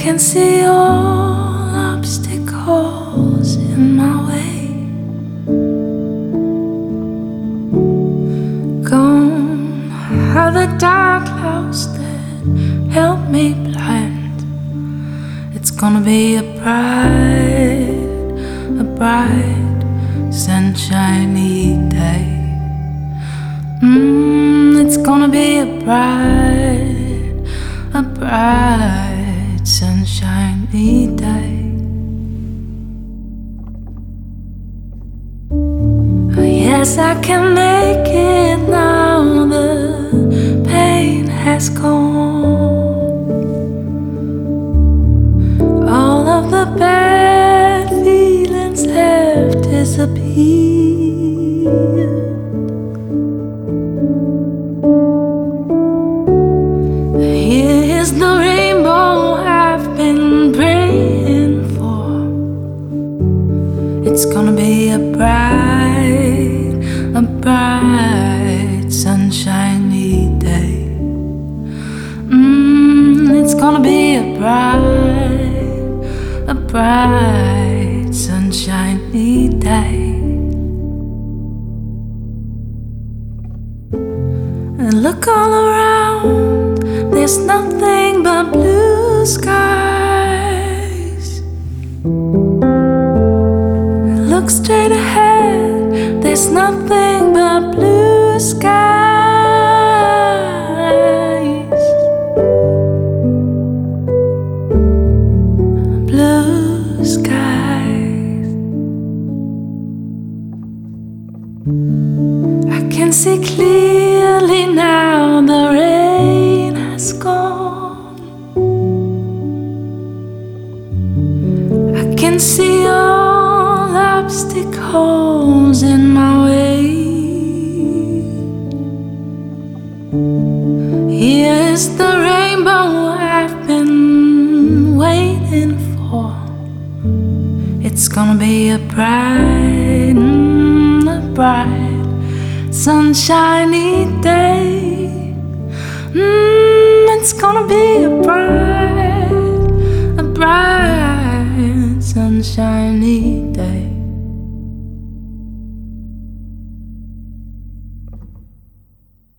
can see all obstacles in my way. Gone are the dark clouds that help me blend. It's gonna be a bright, sunshiny day. It's gonna be a bright, sunshiny day. Yes, I can make it now. The pain has gone. All of the bad feelings have disappeared. Here's the rainbow I've been praying for. It's gonna be a bright, sunshiny day. It's gonna be a bright, sunshiny day. And look all around, there's nothing but blue skies. Look straight ahead, there's nothing but blue skies. Blue skies. I can see clearly now, the rain has gone. I can see all obstacles in my way. Here's the rainbow I've been waiting for. It's gonna be a bright, sunshiny day.